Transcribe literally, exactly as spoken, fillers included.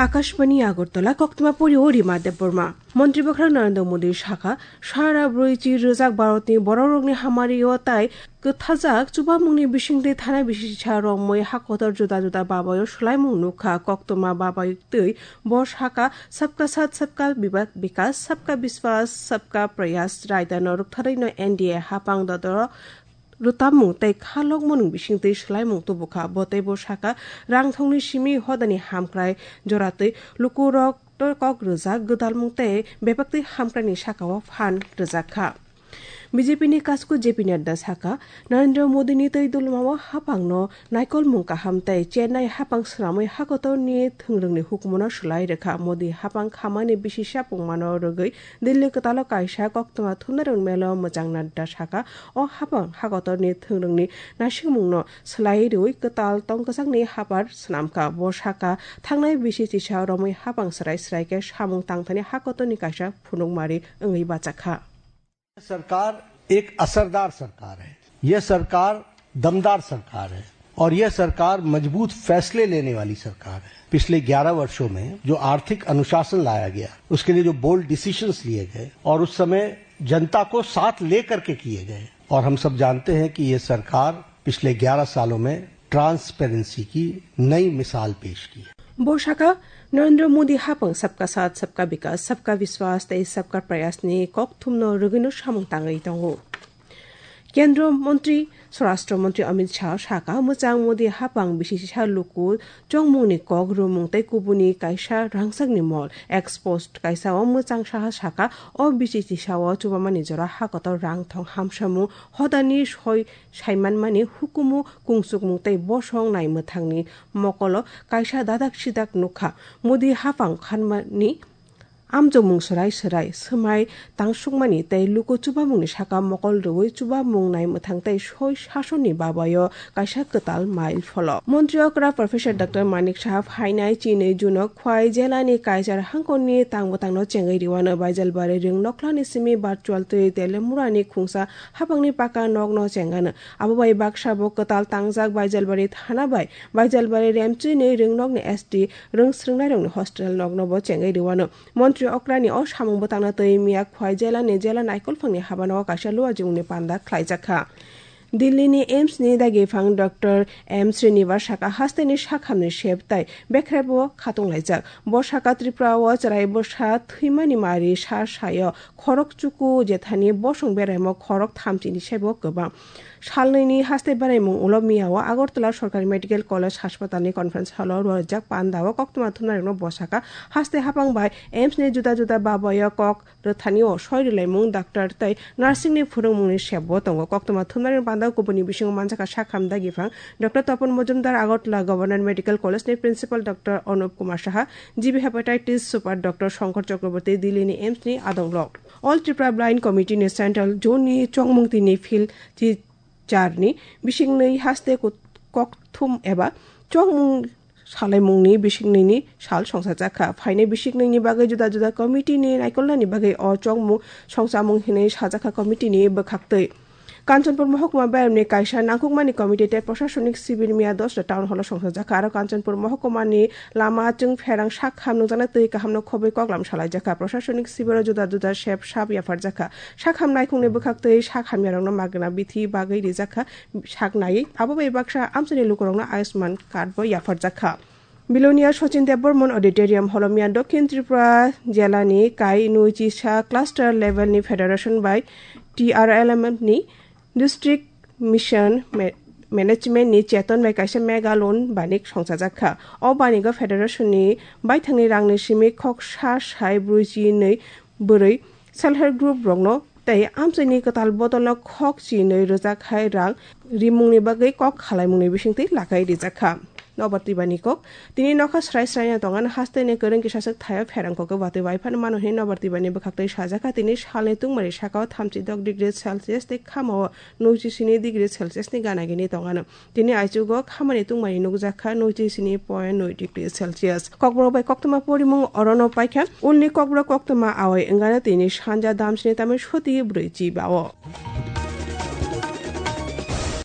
আকাশবাণী আগরতলা কক্তমা পরি ও রিমা দেববর্মা মন্ত্রী বখরা নরেন্দ্র মোদীর শাখা সারা ব্রৈচি রোজাক ভারতনি বড় রগনি হামারি ও তাই থাজাক চুবামুংনি বিশিংদে থানা বিশিষা রময় হাকতর জুদা জুদা বাবায় সলাইমুং নুখা কক্তমা বাবায় তৈ বর শাখা সবকা সাথ সবকা বিকাশ সবকা বিশ্বাস সবকা প্রয়াস রায়দান রুকথারৈন এনডিএ হাপাং দদর রুতামু তাই খালক মনুং বিশিংতে সলাইমুং তবুখা বতাই বর শাখা রাংথংনি সিমি হদানি হামক্রাই জরাতৈ লুকুরক কক রোজাক গদালমুং তাই বেপাক্তৈ হামক্রানি শাখাও ফান রোজাখা বিজেপিনি কাসকু জেপি নাড্ডা শাখা নরেন্দ্র মোদীনি তৈ দুলমাও হাপাংনো নাইকল মুংকা হামতাই চেন্নাই হাপাং স্রামৈ হাকতরনি থংরংনি হুকুমনা সলাই রেখা মোদী হাপাং খামানি বিশিষা পুংমানো রগৈ দিল্লি কতালো কাইসা কক্তমা থুনারং মেল মজাং নাড্ডা শাখা ও হাপাং হাকতরনি থংরংনি নাসিমুংনো সলাই রই কতাল তংকসাংনি হাপার স্নামকা ব শাখা থাংনাই বিশিষা রমৈ হাপাং সরাই সরাইকে সামুং तांगथानि हाकतरनि काइसा फुनुंगमारि ओंगै बाचाखा। सरकार एक असरदार सरकार है, यह सरकार दमदार सरकार है और यह सरकार मजबूत फैसले लेने वाली सरकार है। पिछले ग्यारह वर्षों में जो आर्थिक अनुशासन लाया गया, उसके लिए जो बोल्ड डिसीजंस लिए गए और उस समय जनता को साथ लेकर के किए गए, और हम सब जानते हैं कि यह सरकार पिछले ग्यारह सालों में ट्रांसपेरेंसी की नई मिसाल पेश की है। बोशाखा नरेंद्र मोदी हापं सबका साथ सबका विकास सबका विश्वास तै सबका प्रयास ने कक थुमनो रगिनो सामं तांगै दंगो केंद्र मंत्री स्वराष्ट्र मंत्री अमित शाह शाखा मोजां मोदी हापां बिसिसा लुकु चंगमुनि कक रुमुं तै कुबुनि काइसा रांसागनि मल एक्सपोस्ट काइसा ओ मोजां शाह शाखा ओ बिसिसा ओ चुबामानि जरा हाकतर रांथं हामसामु हदानि सय साइमानमानि हुकुमु कुंसुकमु तै बसं नायमथांनि मकल काइसा दादाक सिदाक नुखा मोदी हापां खानमानि आमजमुं सराय सराय समाय तांसुकमानि तै लुको चुबामुंनि शाखा मकल रवै चुबामुं नायमथां तै सय शासननि बाबायो काइसा कताल माइल फल मन्त्री अकरा प्रोफेसर डॉक्टर मानिक शाह फाइनाय चिनै जुनक ख्वाइ जेलानि काइजार हांकनि तांबतांनो चेंगै रिवानो बाइजलबारि रिं नखलानि सिमी भार्चुअल तै तेलेमुरानि खुंसा हापांनि पाका नगनो चेंगानो आबोबाय बाक्साबो कताल तांजाक बाइजलबारि थाना बाय बाइजलबारि रेमचिनै रिं नगनि एसटी रिं स्रिंनाय रंनि हस्टेल नगनोबो चेंगै रिवानो मन्त्री अक्रानि अ सामुंबो तांना तै मिया ख्वाइ जेलानि जेला नायकल फांनि हाबानो काइसा लुवा जिउनि पान्दा ख्लाइजाखा दिल्लीनि एम्स नि दागिफां डॉक्टर एम श्रीनिवास शाखा हास्तेनि शाखामनि शेबताय बेख्रेबो खातंलाइजाक ब शाखा त्रिपुराव चराय बसा थैमानि मारि सा साय खरक चुकु जेथानि बसं बेरायमो खरक थामथिनि सेबो गोबां सालनैनि हास्ते बारायमुं उलमियाव आगरतला सरकारि मेडिकेल कलेज हासपातालनि कनफारेन्स हल रजाक पान्दाव कक्तमा थुनारिनो बसाखा हास्ते हापांबाय एम्स नि जुदा जुदा बाबाय कक रथानि अ सयरिलायमुं डाक्टर तै नार्सिंनि फोरोंमुंनि सेबो दंगो कक्तमा थुनारिनो पान्दा गुबुननि बिसिङाव मानसाखा शाखाम दागिफां doctor Tapan Majumdar Agartala government medical कलेजनि principal doctor Anup Kumar Saha GB hepatitis सुपार डॉक्टर शंकर चक्रवर्ती दिल्लीनि एम्सनि आदंलक ऑल त्रिपुरा ब्लाइंड कमिटिनि सेंट्रल जोननि चंगमुंतिनि फिल्ड चारनि बिसिंनै हास्ते ककथुम एबा चंगमुं सालायमुंनि बिसिंनैनि साल संसार जाखा फाइनै बिसिंनैनि बागै जुदा जुदा कमिटिनि नायकलनानि बागै अ चंगमुं संसामुं हिनै साजाखा कमिटिनि बोखाक्तै कांचनपुर महकुमा बेरामनि काइसा नांकुकमानि कमिटि ते प्रशासनिक शिविर मिया दस टाउन हल संसार जाखा आरो कांचनपुर महकुमानि लामा जों फेरां शाखाम नुजाना तै काहामनो खबै कगलाम सालाय जाखा प्रशासनिक शिविर जुदा जुदा शेप साब याफार जाखा शाखाम नायखुंनि बोखाक्तै शाखाम यारंनो मागना बिथि बागै रिजाखा शाखनायै आबोबाय बाक्सा आमसनि लुकरंनो आयुष्मान कार्ड बो याफार जाखा बिलोनिया सचिन देबबर्मन ऑडिटोरियम हलमिया दक्षिण त्रिपुरा जिल्लानि काइ नुइचिसा क्लास्टर लेभेलनि फेडारेशन बाय टीआरएलएमनि डिस्ट्रिक्ट मिशन मैनेजमेंटनि चेतन बाय काइसा मेगा लोन बानिक संसार जाखा अ बानिक फेडारेशननि बायथांनि रांनि सिमि खक सा साय ब्रुजि नै बोरै सेल्फ हेल्प ग्रुप रंनो तै आमसनि कताल बदल खक जि नै रोजा खाय रां रिमुंनि बागै कक खालायमुंनि बिसिंथि लागाय रिजाखा नबर्ति बानिको तिनि नखा स्राय स्रायना दंगान हास्तेने गोरों किसासक थाया फेरांखौ बाते वाइफान मानोहे नबर्ति बानि बखाक्तै साजाखा तिनि साले तुंमारि साकाव थामजिद डिग्री सेल्सियास ते खामाव नैजिस्नि डिग्री सेल्सियास नि गानागिनि दंगान तिनि आइजुगो खामानि तुंमारि नुजाखा नैजिस्नि पइन्ट नै डिग्री सेल्सियास ककब्र बाय कक्तमा परिमुं अरनो पाइखा उलनि ककब्र कक्तमा आवै अंगाना तिनि सानजा दामसिनि तामे सति ब्रैजि बाव